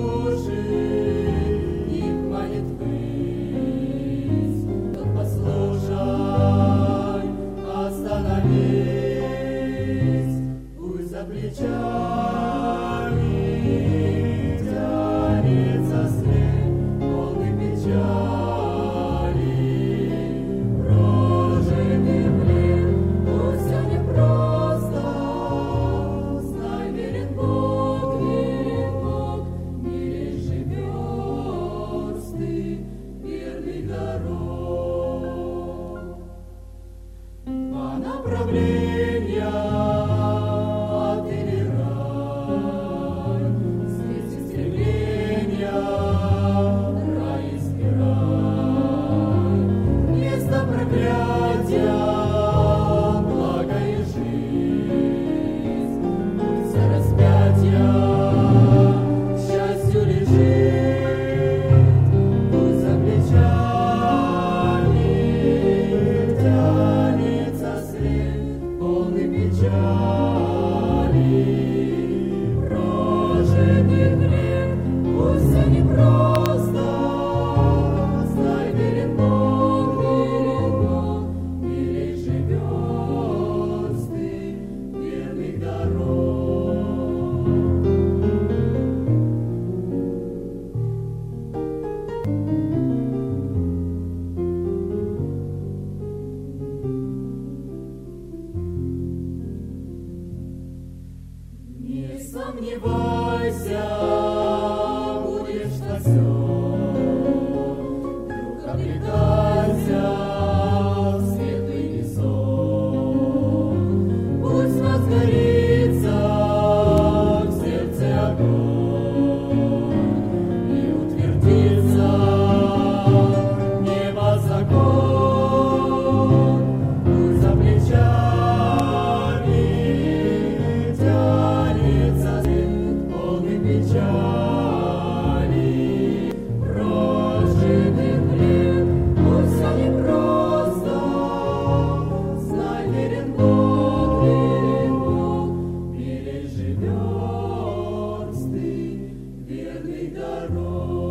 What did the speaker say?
души их манит ввысь. Вот послушай, остановись, пусть за плечами тянется след полный печали, прожитый плен. Пусть все непросто, знай, верен Бог, в мире живешь ты, верных дорог. Два направления отбирай, встрети стремления, рай избирай. Место проклятия, благо и жизнь. Путь за распятия к счастью лежит. Путь за плечами тянется след полный печали, прожитых лет. Пусть все непросто, знай, верен Бог, в мире живешь ты, верных дорог. Не сомневайся, будешь на всё. Вдруг обретайся в светлый весок. Пусть возгорится в сердце огонь и утвердится небо закон. Пусть за плечами тянется след полный печали, прожитых лет. Пусть все непросто, знай, верен Бог, в мире живешь ты, верных дорог.